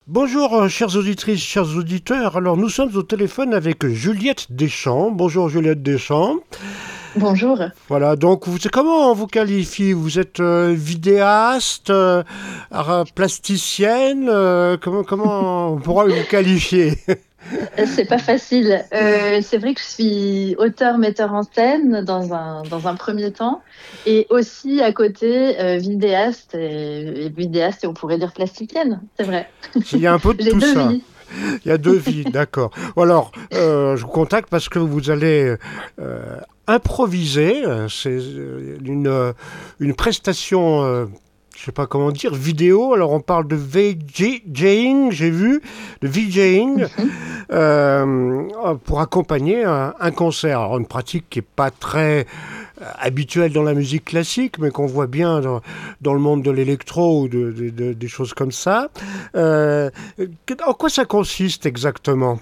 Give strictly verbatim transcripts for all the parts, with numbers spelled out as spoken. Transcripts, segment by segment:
Bonjour, euh, chères auditrices, chers auditeurs. Alors, nous sommes au téléphone avec Juliette Deschamps. Bonjour, Juliette Deschamps. Bonjour. Voilà, donc, vous, comment on vous qualifie? Vous êtes euh, vidéaste, euh, ara- plasticienne, euh, comment, comment on pourra vous qualifier? Euh, C'est pas facile. Euh, c'est vrai que je suis auteur, metteur en scène dans un, dans un premier temps et aussi à côté euh, vidéaste et, et vidéaste et on pourrait dire plasticienne, c'est vrai. Il y a un peu de J'ai tout deux ça. vies. Il y a deux vies, d'accord. Alors, euh, je vous contacte parce que vous allez euh, improviser. euh, C'est euh, une, euh, une prestation, euh, je sais pas comment dire, vidéo. Alors, on parle de VJing, j'ai vu, de VJing, Mhm. euh, pour accompagner un, un concert. Alors, une pratique qui est pas très euh, habituelle dans la musique classique, mais qu'on voit bien dans, dans le monde de l'électro ou de, de- de- des choses comme ça. Euh, en quoi ça consiste exactement?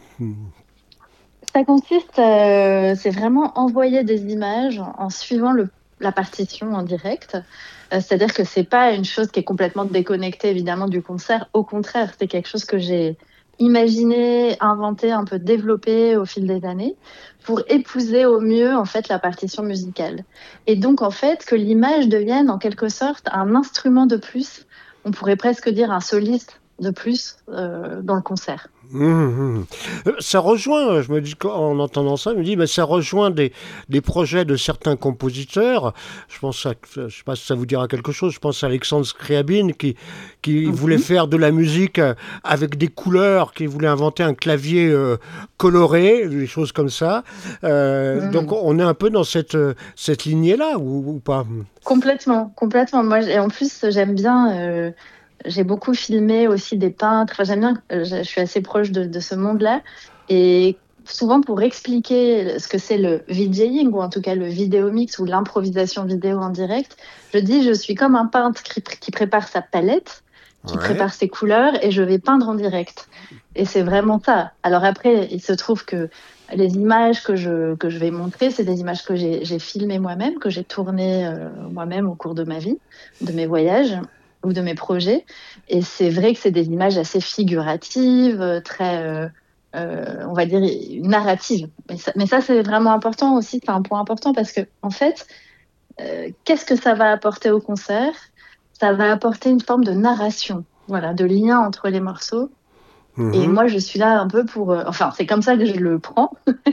Ça consiste, euh, c'est vraiment envoyer des images en suivant le, la partition en direct. Euh, c'est-à-dire que c'est pas une chose qui est complètement déconnectée évidemment du concert. Au contraire, c'est quelque chose que j'ai imaginé, inventé, un peu développé au fil des années pour épouser au mieux en fait la partition musicale. Et donc en fait que l'image devienne en quelque sorte un instrument de plus. On pourrait presque dire un soliste de plus euh, dans le concert. Mmh, mmh. Euh, Ça rejoint, je me dis en entendant ça, je me dis, mais ça rejoint des, des projets de certains compositeurs. Je pense à, je sais pas si ça vous dira quelque chose. Je pense à Alexandre Scriabine qui, qui voulait Mhm. faire de la musique euh, avec des couleurs, qui voulait inventer un clavier euh, coloré, des choses comme ça. Euh, donc Mhm. on est un peu dans cette, euh, cette lignée-là, ou, ou pas? Complètement, complètement. Moi, j- et en plus, j'aime bien. Euh, j'ai beaucoup filmé aussi des peintres. Enfin, j'aime bien. euh, Je je suis assez proche de, de ce monde-là. Et souvent, pour expliquer ce que c'est le VJing, ou en tout cas le vidéo mix ou l'improvisation vidéo en direct, je dis je suis comme un peintre qui, pr- qui prépare sa palette, qui Ouais. prépare ses couleurs, et je vais peindre en direct. Et c'est vraiment ça. Alors après, il se trouve que les images que je, que je vais montrer, c'est des images que j'ai j'ai filmées moi-même, que j'ai tournées euh, moi-même au cours de ma vie, de mes voyages ou de mes projets. Et c'est vrai que c'est des images assez figuratives, euh, très, euh, euh, on va dire, narratives. Mais ça, mais ça, c'est vraiment important aussi, c'est un point important parce que, en fait, euh, qu'est-ce que ça va apporter au concert? Ça va apporter une forme de narration, voilà, de lien entre les morceaux. Et Mhm. moi, je suis là un peu pour, euh, enfin, c'est comme ça que je le prends,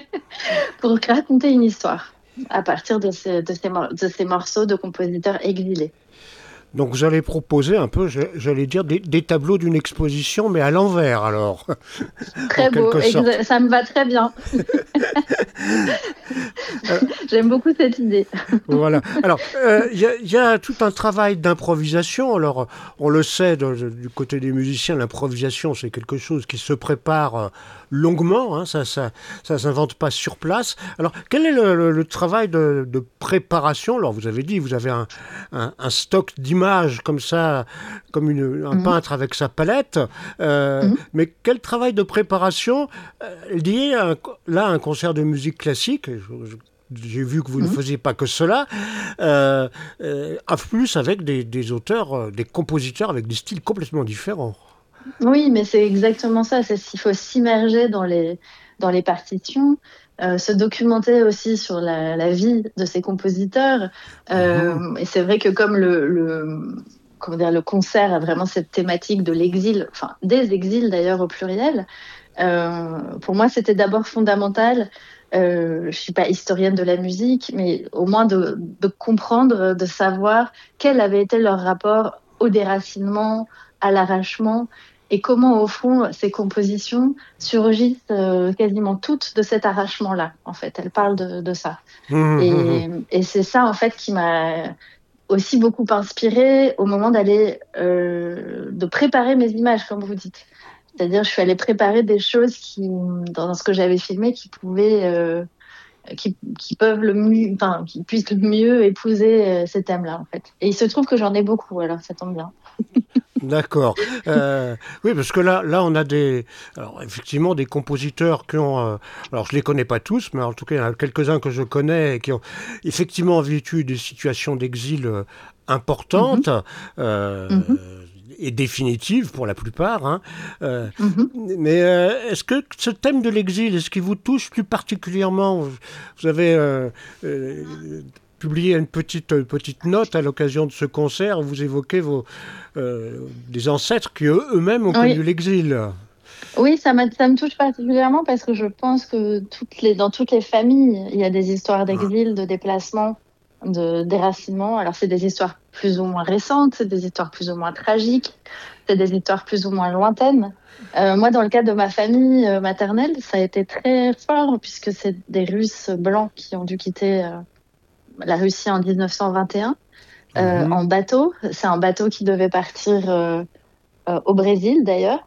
pour raconter une histoire à partir de ces, de ces, mor- de ces morceaux de compositeurs exilés. Donc vous allez proposer un peu, j'allais dire, des, des tableaux d'une exposition, mais à l'envers alors, en Très beau, quelque sorte. exa- ça me va très bien. Euh, J'aime beaucoup cette idée. Voilà. Alors, euh, il y, a- y a tout un travail d'improvisation. Alors, on le sait, de- de- du côté des musiciens, l'improvisation, c'est quelque chose qui se prépare euh, longuement. Hein, ça, ça, ça s'invente pas sur place. Alors, quel est le, le- le travail de, de préparation? Alors, vous avez dit, vous avez un, un- un stock d'images comme ça, comme une- un Mhm, peintre avec sa palette. Euh, mhm, mais quel travail de préparation euh, lié à un, là à un concert de musique classique? Je- je- j'ai vu que vous ne mhm. faisiez pas que cela, euh, euh, en plus avec des, des auteurs, euh, des compositeurs avec des styles complètement différents. Oui, mais c'est exactement ça. C'est qu'il faut s'immerger dans les, dans les partitions, euh, se documenter aussi sur la, la vie de ces compositeurs. Mhm. Euh, et c'est vrai que comme le, le, comment dire, le concert a vraiment cette thématique de l'exil, enfin des exils d'ailleurs au pluriel, euh, pour moi c'était d'abord fondamental. Euh, je suis pas historienne de la musique, mais au moins de, de comprendre, de savoir quel avait été leur rapport au déracinement, à l'arrachement et comment, au fond, ces compositions surgissent euh, quasiment toutes de cet arrachement-là, en fait. Elles parlent de, de ça. Mhm. Et, et c'est ça, en fait, qui m'a aussi beaucoup inspirée au moment d'aller, euh, de préparer mes images, comme vous dites. C'est-à-dire, je suis allée préparer des choses qui, dans ce que j'avais filmé, qui pouvaient, euh, qui, qui peuvent le mieux, enfin, qui puissent le mieux épouser euh, ces thèmes-là, en fait. Et il se trouve que j'en ai beaucoup, alors ça tombe bien. D'accord. Euh, oui, parce que là, là, on a des, alors effectivement, des compositeurs qui ont, euh, alors je les connais pas tous, mais en tout cas, il y en a quelques-uns que je connais et qui ont effectivement vécu des situations d'exil euh, Mhm, importantes. Euh, mhm, et définitive pour la plupart. Hein. Euh, Mhm. mais euh, est-ce que ce thème de l'exil, est-ce qu'il vous touche plus particulièrement? Vous avez euh, euh, publié une petite, une petite note à l'occasion de ce concert où vous évoquez vos, euh, des ancêtres qui eux, eux-mêmes ont Oui. connu l'exil. Oui, ça, m'a- ça me touche particulièrement parce que je pense que toutes les, dans toutes les familles, il y a des histoires d'exil, de déplacement, de déracinement. Alors, c'est des histoires plus ou moins récentes, c'est des histoires plus ou moins tragiques, c'est des histoires plus ou moins lointaines. Euh, moi, dans le cas de ma famille euh, maternelle, ça a été très fort puisque c'est des Russes blancs qui ont dû quitter euh, la Russie en mille neuf cent vingt et un euh, Mhm. en bateau. C'est un bateau qui devait partir euh, euh, au Brésil d'ailleurs.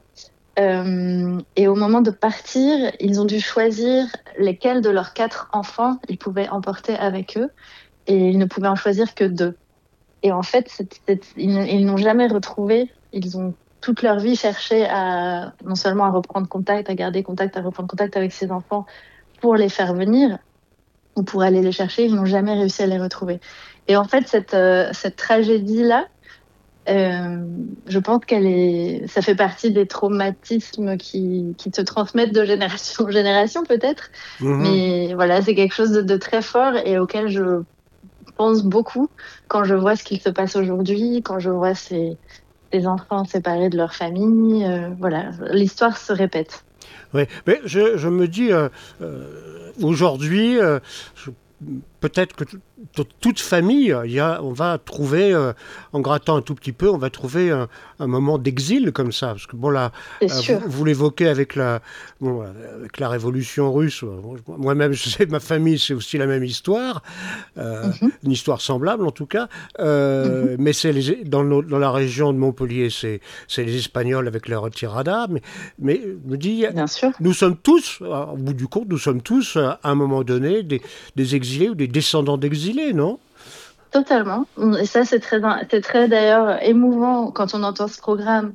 Euh, et au moment de partir, ils ont dû choisir lesquels de leurs quatre enfants ils pouvaient emporter avec eux. Et ils ne pouvaient en choisir que deux. Et en fait, c'est- c'est- ils, ils n'ont jamais retrouvé. Ils ont toute leur vie cherché à non seulement à reprendre contact, à garder contact, à reprendre contact avec ces enfants pour les faire venir ou pour aller les chercher. Ils n'ont jamais réussi à les retrouver. Et en fait, cette, euh, cette tragédie-là, euh, je pense qu'elle est, ça fait partie des traumatismes qui, qui se transmettent de génération en génération peut-être, Mhm. mais voilà, c'est quelque chose de, de très fort et auquel je pense beaucoup quand je vois ce qu'il se passe aujourd'hui, quand je vois ces, ces enfants séparés de leur famille, euh, voilà, l'histoire se répète. Oui, mais je, je me dis, euh, euh, aujourd'hui, euh, je- peut-être que t- t- toute famille, il y a, on va trouver, euh, en grattant un tout petit peu, on va trouver un, un moment d'exil comme ça. Parce que bon, là, C'est euh, sûr. vous, vous l'évoquez avec la, bon, euh, avec la révolution russe. euh, Moi-même, je sais, ma famille, c'est aussi la même histoire, euh, Mhm, une histoire semblable en tout cas. mhm, Euh, mais c'est les, dans, nos- dans la région de Montpellier, c'est, c'est les Espagnols avec leur retirada. Mais, mais je me dis, bien sûr. nous sommes tous, au bout du compte, nous sommes tous, à un moment donné, des, des exilés ou des descendants d'exilés, non? Totalement. Et ça, c'est très, c'est très d'ailleurs émouvant quand on entend ce programme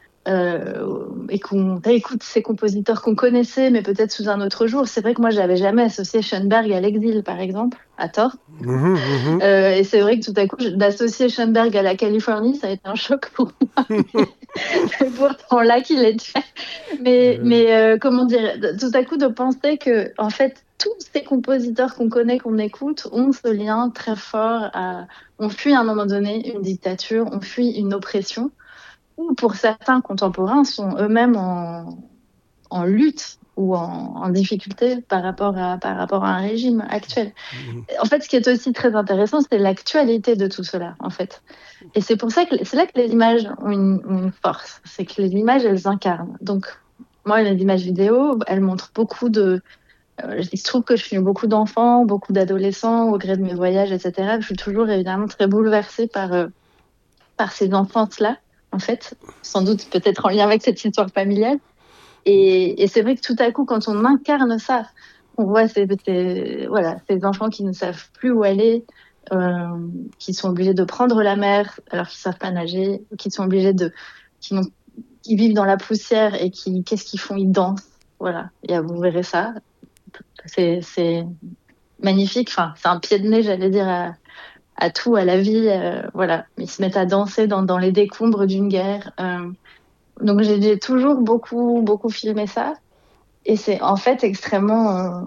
euh, et qu'on réécoute ces compositeurs qu'on connaissait, mais peut-être sous un autre jour. C'est vrai que moi, j'avais jamais associé Schoenberg à l'exil, par exemple, à tort. Mhm, mhm. Euh, et c'est vrai que tout à coup, d'associer Schoenberg à la Californie, ça a été un choc pour moi. Mais pourtant, là qu'il était. Mais, Euh, mais euh, comment dire, tout à coup, de penser que, en fait, tous ces compositeurs qu'on connaît, qu'on écoute, ont ce lien très fort à. On fuit à un moment donné une dictature, on fuit une oppression ou pour certains contemporains, sont eux-mêmes en, en lutte ou en, en difficulté par rapport, à, par rapport à un régime actuel. En fait, ce qui est aussi très intéressant, c'est l'actualité de tout cela, en fait. Et c'est pour ça que c'est là que les images ont une, ont une force, c'est que les images, elles incarnent. Donc, moi, les images vidéo, elles montrent beaucoup de. Euh, il se trouve que je filme beaucoup d'enfants, beaucoup d'adolescents au gré de mes voyages, et cetera. Je suis toujours évidemment très bouleversée par, euh, par ces enfants-là, en fait, sans doute peut-être en lien avec cette histoire familiale. Et, et c'est vrai que tout à coup, quand on incarne ça, on voit ces, ces- voilà, ces enfants qui ne savent plus où aller, euh, qui sont obligés de prendre la mer alors qu'ils savent pas nager, qui sont obligés de, qui, n'ont- qui vivent dans la poussière et qui, qu'est-ce qu'ils font? Ils dansent. Voilà. Et vous verrez ça. C'est, c'est magnifique. Enfin, c'est un pied de nez, j'allais dire, à, à tout, à la vie. Euh, voilà. Ils se mettent à danser dans, dans les décombres d'une guerre. Euh, donc j'ai j'ai toujours beaucoup, beaucoup filmé ça. Et c'est en fait extrêmement. Euh,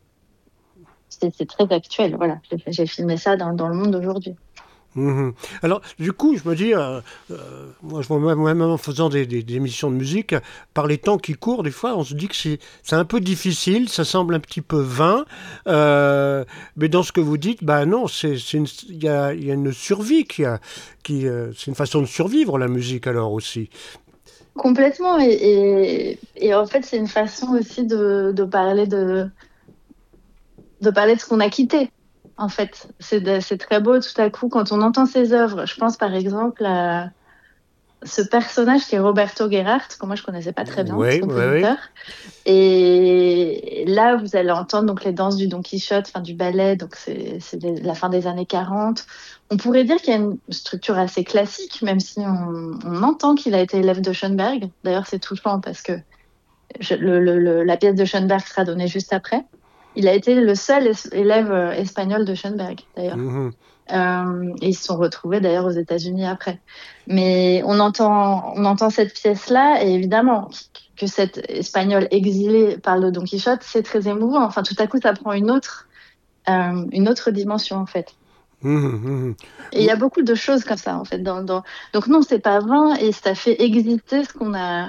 c'est c'est très actuel. Voilà. J'ai j'ai filmé ça dans, dans le monde d'aujourd'hui. mhm. Alors, du coup, je me dis, euh, euh, moi, je vois même en faisant des, des- des émissions de musique, par les temps qui courent, des fois, on se dit que c'est c'est un peu difficile, ça semble un petit peu vain, euh, mais dans ce que vous dites, bah non, c'est c'est une- il y a, il y a une survie qui a, qui, euh, c'est une façon de survivre la musique alors aussi. Complètement. Et, et, et en fait, c'est une façon aussi de, de parler de, de parler de ce qu'on a quitté. En fait, c'est de- c'est très beau tout à coup quand on entend ces œuvres. Je pense par exemple à ce personnage qui est Roberto Gerhardt, que moi je connaissais pas très bien, ce Oui, oui, oui. compositeur. Et là, vous allez entendre donc les danses du Don Quichotte, enfin du ballet, donc c'est c'est des- la fin des années quarante. On pourrait dire qu'il y a une structure assez classique, même si on, on entend qu'il a été élève de Schoenberg. D'ailleurs, c'est touchant parce que je- le, le- le- la pièce de Schoenberg sera donnée juste après. il a été le seul es- élève euh, espagnol de Schoenberg, d'ailleurs. Mhm. Euh, et ils se sont retrouvés d'ailleurs aux États-Unis après. Mais on entend, on entend cette pièce-là, et évidemment que cet Espagnol exilé parle de Don Quichotte, c'est très émouvant. Enfin, tout à coup, ça prend une autre, euh, une autre dimension, en fait. Mhm. Et il y Mhm. a beaucoup de choses comme ça, en fait. Dans, dans... Donc non, c'est pas vain, et ça fait exister ce qu'on a. De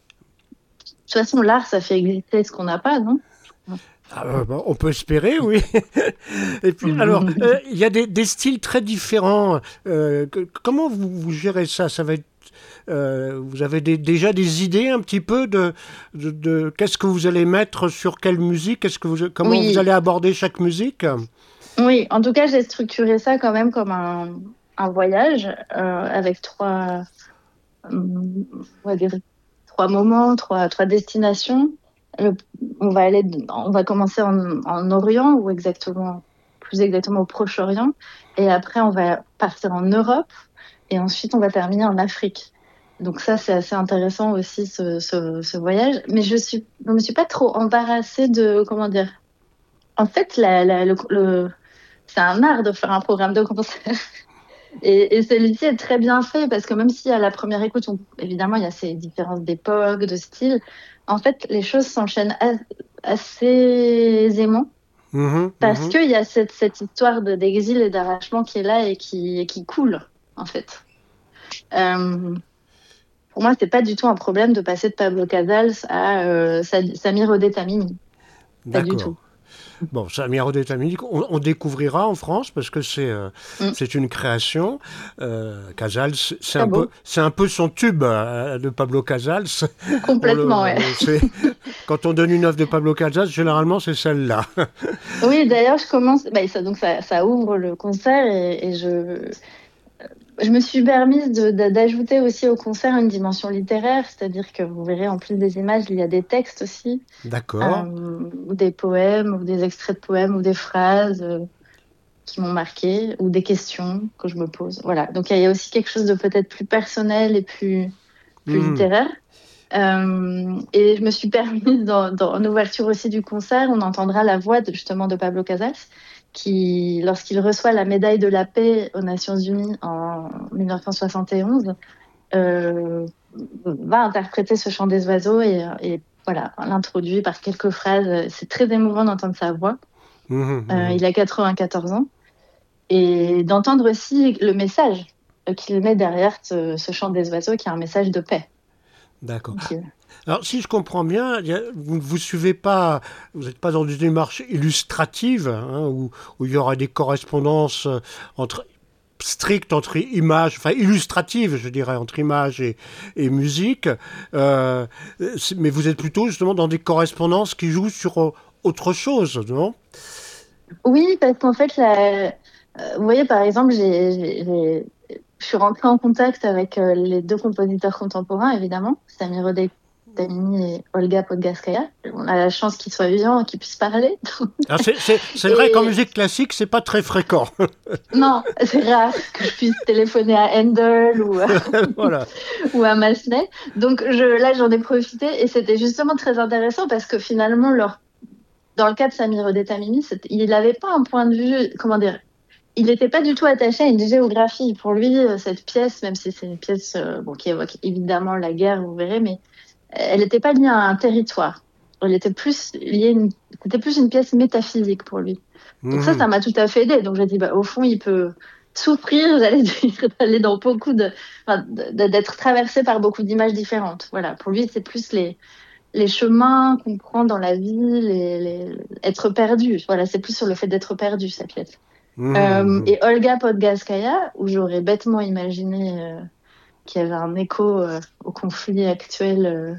toute façon, l'art, ça fait exister ce qu'on n'a pas, non? Ah, euh, bah, on peut espérer, oui. Et puis, alors, euh, il y a des, des styles très différents. Euh, que- comment vous, vous gérez ça? Ça va être, euh, vous avez des- déjà des idées un petit peu de, de, de qu'est-ce que vous allez mettre sur quelle musique? Qu'est-ce que vous, comment vous allez Oui, aborder chaque musique? oui. En tout cas, j'ai structuré ça quand même comme un, un voyage euh, avec trois, hum, on va dire trois moments, trois, trois destinations. Le- on va aller, on va commencer en, en Orient ou exactement, plus exactement au Proche-Orient, et après on va partir en Europe, et ensuite on va terminer en Afrique. Donc ça, c'est assez intéressant aussi ce, ce, ce voyage. Mais je suis, je me suis pas trop embarrassée de, comment dire. En fait, la, la- le, le- c'est un art de faire un programme de concert. Et, et celui-ci est très bien fait parce que même si à la première écoute, on- évidemment, il y a ces différences d'époque, de style, en fait, les choses s'enchaînent as- assez aisément Mhm, parce mhm. qu'il y a cette, cette histoire de- d'exil et d'arrachement qui est là et qui, et qui coule, en fait. Euh, pour moi, c'est pas du tout un problème de passer de Pablo Casals à euh, Sa- Samir Odé Tamimi. Pas du D'accord. tout. Bon, Samir Odetamindik, on, on découvrira en France parce que c'est euh, Mm. c'est une création. Euh, Casals, c'est Très un peu beau. c'est un peu son tube euh, de Pablo Casals. On Complètement, ouais. le, c'est quand on donne une œuvre de Pablo Casals, généralement c'est celle-là. Oui, d'ailleurs, je commence. Bah, ça, donc, ça, ça ouvre le concert et, et je, je me suis permise de- de- d'ajouter aussi au concert une dimension littéraire, c'est-à-dire que vous verrez en plus des images, il y a des textes aussi, D'accord. euh, ou des poèmes, ou des extraits de poèmes, ou des phrases euh, qui m'ont marqué, ou des questions que je me pose. Voilà. Donc il y a aussi quelque chose de peut-être plus personnel et plus, plus Hmm. littéraire. Euh, et je me suis permise, dans, dans, en ouverture aussi du concert, on entendra la voix de, justement de Pablo Casals, qui, lorsqu'il reçoit la médaille de la paix aux Nations Unies en mille neuf cent soixante et onze, euh, va interpréter ce chant des oiseaux et, et voilà, l'introduit par quelques phrases. C'est très émouvant d'entendre sa voix. Mhm, Euh, mhm. il a quatre-vingt-quatorze ans. Et d'entendre aussi le message qu'il met derrière ce, ce chant des oiseaux, qui est un message de paix. D'accord. Donc, il- Alors, si je comprends bien, il y a- vous ne vous suivez pas, vous n'êtes pas dans une démarche illustrative, hein, où, où il y aura des correspondances euh, entre strictes entre images, enfin illustratives, je dirais, entre images et, et musique. Euh, c'est- mais vous êtes plutôt justement dans des correspondances qui jouent sur euh, autre chose, non? Oui, parce qu'en fait, la- euh, vous voyez, par exemple, j'ai, j'ai- j'ai- je suis rentrée en contact avec euh, les deux compositeurs contemporains, évidemment, Samir Tamimi et Olga Podgaskaya. On a la chance qu'ils soient vivants et qu'ils puissent parler. Ah, c'est c'est- c'est vrai qu'en Et musique classique, c'est pas très fréquent. non, c'est rare que je puisse téléphoner à Handel ou, Voilà. ou à Massenet. Donc je, là, j'en ai profité et c'était justement très intéressant parce que finalement, leur, dans le cas de Samir Tamimi, il n'avait pas un point de vue, comment dire, il n'était pas du tout attaché à une géographie. Pour lui, euh, cette pièce, même si c'est une pièce euh, bon, qui évoque évidemment la guerre, vous verrez, mais elle n'était pas liée à un territoire. Elle était plus liée, une... c'était plus une pièce métaphysique pour lui. Donc ça, Mhm. ça m'a tout à fait aidé. Donc j'ai dit, bah, au fond, il peut souffrir, j'allais dire, d'aller dans beaucoup de, enfin, d'être traversé par beaucoup d'images différentes. Voilà. Pour lui, c'est plus les, les chemins qu'on prend dans la vie, les, les... être perdu. Voilà, c'est plus sur le fait d'être perdu, cette pièce. Mhm. Euh, Mhm. et Olga Podgaskaya, où j'aurais bêtement imaginé euh, qu'il y avait un écho euh, au conflit actuel euh,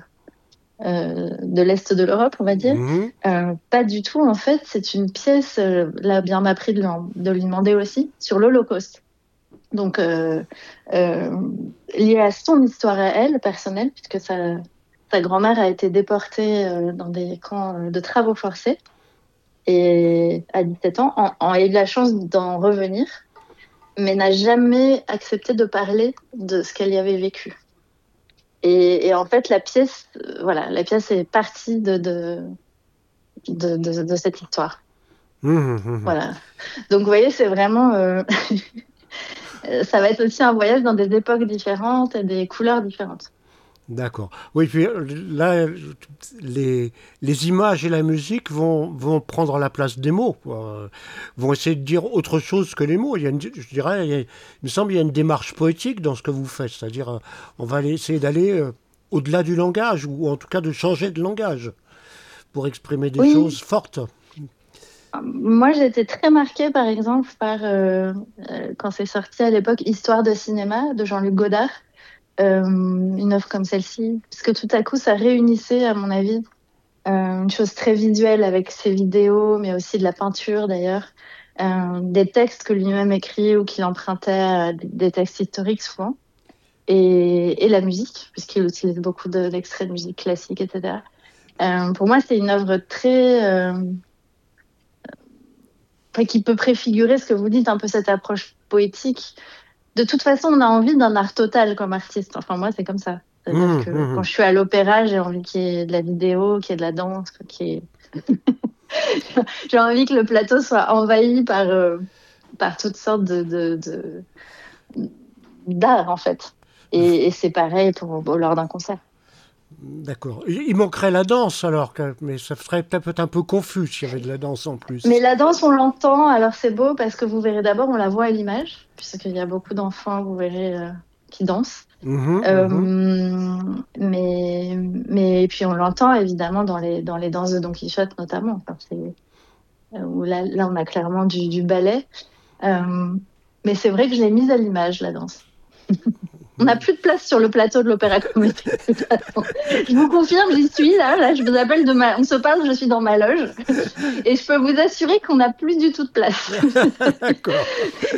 euh, de l'Est de l'Europe, on va dire. Mhm. Euh, pas du tout, en fait, c'est une pièce, euh, là, bien m'a pris de lui, en- de lui demander aussi, sur l'Holocauste. Donc, euh, euh, liée à son histoire à elle, personnelle, puisque sa, sa grand-mère a été déportée euh, dans des camps euh, de travaux forcés et à dix-sept ans, en, en, a eu la chance d'en revenir, mais n'a jamais accepté de parler de ce qu'elle y avait vécu. Et, et en fait, la pièce, euh, voilà, la pièce est partie de, de, de, de, de cette histoire. Mmh, mmh. Voilà. Donc, vous voyez, c'est vraiment... Euh... ça va être aussi un voyage dans des époques différentes et des couleurs différentes. D'accord. Oui, puis là, les, les images et la musique vont, vont prendre la place des mots, quoi. Vont essayer de dire autre chose que les mots. Il y a une, je dirais, il, y a, il me semble qu'il y a une démarche poétique dans ce que vous faites, c'est-à-dire on va essayer d'aller euh, au-delà du langage, ou en tout cas de changer de langage pour exprimer des Oui, choses fortes. moi j'ai été très marquée par exemple par, euh, euh, quand c'est sorti à l'époque, Histoire de cinéma de Jean-Luc Godard. Euh, une œuvre comme celle-ci, parce que tout à coup, ça réunissait, à mon avis, euh, une chose très visuelle avec ses vidéos, mais aussi de la peinture d'ailleurs, euh, des textes que lui-même écrit ou qu'il empruntait à des textes historiques souvent, et, et la musique, puisqu'il utilise beaucoup de, d'extraits de musique classique, et cetera. Euh, pour moi, c'est une œuvre très... Euh, qui peut préfigurer ce que vous dites, un peu cette approche poétique. De toute façon, on a envie d'un art total comme artiste. Enfin, moi, c'est comme ça. C'est-à-dire Mmh, que quand mmh. je suis à l'opéra, j'ai envie qu'il y ait de la vidéo, qu'il y ait de la danse, qu'il y ait... j'ai envie que le plateau soit envahi par, euh, par toutes sortes de, de, de, d'art, en fait. Et, et c'est pareil pour, pour, lors d'un concert. D'accord. Il manquerait la danse alors, mais ça serait peut-être un peu confus s'il y avait de la danse en Mais plus. la danse, on l'entend, alors c'est beau parce que vous verrez d'abord, on la voit à l'image, puisqu'il y a beaucoup d'enfants, vous verrez, euh, qui dansent. Mmh, Euh, mmh. mais, mais et puis on l'entend évidemment dans les, dans les danses de Don Quichotte notamment. Enfin, c'est, où là, là, on a clairement du, du ballet. Euh, mais c'est vrai que je l'ai mise à l'image, la danse. On n'a plus de place sur le plateau de l'Opéra Comédie, de toute façon. Je vous confirme, j'y suis là. Là, je vous appelle de ma... On se parle, je suis dans ma loge. Et je peux vous assurer qu'on n'a plus du tout de place. D'accord.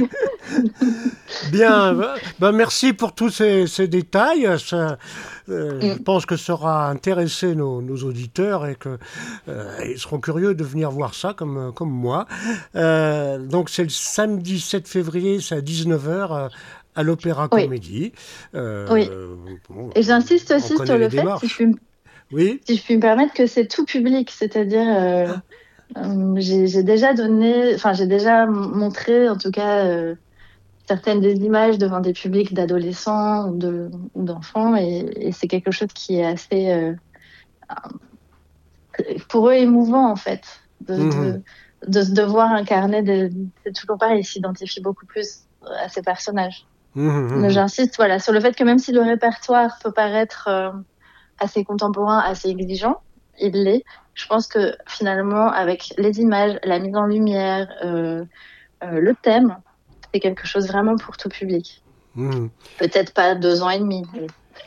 Bien, ben merci pour tous ces, ces détails. Ça, euh, je Mm. pense que ça aura intéressé nos, nos auditeurs et qu'ils euh, seront curieux de venir voir ça comme, comme moi. Euh, donc c'est le samedi sept février, c'est à dix-neuf heures euh, à l'Opéra Oui, Comédie. oui. Euh, bon, Et j'insiste on aussi connaît sur les le fait, si je démarches. puis, Oui. si je puis me permettre, que c'est tout public. C'est-à-dire... Euh, Euh, j'ai, j'ai déjà donné, enfin j'ai déjà montré en tout cas euh, certaines des images devant des publics d'adolescents ou, de, ou d'enfants et, et c'est quelque chose qui est assez euh, pour eux émouvant en fait de, Mmh. de, de se devoir incarner des, c'est toujours pareil, ils s'identifient beaucoup plus à ces personnages. Mmh, Mais mmh. j'insiste voilà sur le fait que même si le répertoire peut paraître euh, assez contemporain, assez exigeant, il l'est. Je pense que finalement avec les images, la mise en lumière, euh, Euh, le thème, c'est quelque chose vraiment pour tout public. Mmh. Peut-être pas deux ans et demi. Mais...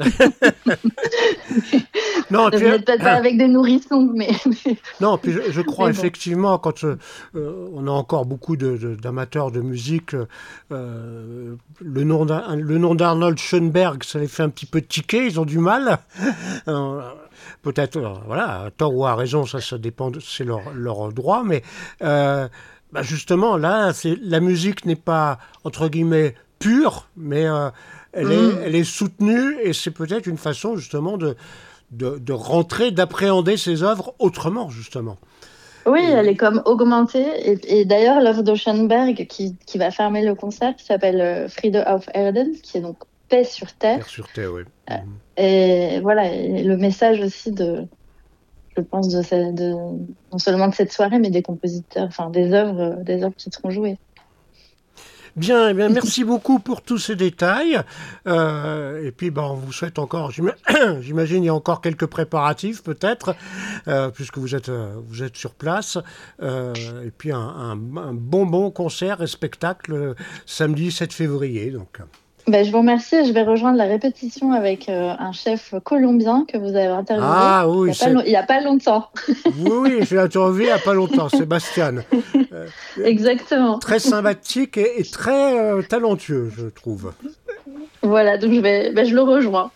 Non, et ne puis, venez peut-être pas avec des nourrissons, mais, non, puis je, je crois mais bon. effectivement, quand euh, on a encore beaucoup de, de, d'amateurs de musique, euh, le nom d'Ar- le nom d'Arnold Schoenberg, ça les fait un petit peu tiquer, ils ont du mal. Euh, peut-être, euh, voilà, à tort ou à raison, ça, ça dépend, de- c'est leur, leur droit, mais euh, bah justement, là, c'est, la musique n'est pas, entre guillemets, pure, mais euh, elle, est, Mmh. elle est soutenue, et c'est peut-être une façon, justement, de de, de rentrer, d'appréhender ses œuvres autrement, justement. Oui, elle est Et... comme augmentée. Et, et d'ailleurs, l'œuvre de Schoenberg qui, qui va fermer le concert, qui s'appelle euh, Friede auf Erden, qui est donc paix sur terre. Terre sur terre, oui. Euh, Mhm. Et voilà, et le message aussi de, je pense, de, ce- de non seulement de cette soirée, mais des compositeurs, enfin des œuvres, des œuvres qui seront jouées. Bien, eh bien, merci beaucoup pour tous ces détails. Euh, et puis, ben, on vous souhaite encore, j'ima- j'imagine, il y a encore quelques préparatifs peut-être, euh, puisque vous êtes, euh, vous êtes sur place. Euh, et puis, un, un, un bon, bon concert et spectacle euh, samedi sept février. Donc. Ben, je vous remercie et je vais rejoindre la répétition avec euh, un chef colombien que vous avez interviewé Ah il n'y oui, a, pas c'est... long- il y a pas longtemps. Oui, oui, je l'ai interviewé il n'y a pas longtemps, Sébastien. Euh, Exactement. très sympathique et, et très euh, talentueux, je trouve. Voilà, donc je vais, ben, je le rejoins.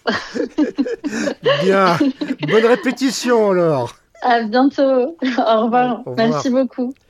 Bien, bonne répétition alors. À bientôt. Au Au revoir. au revoir. Merci beaucoup.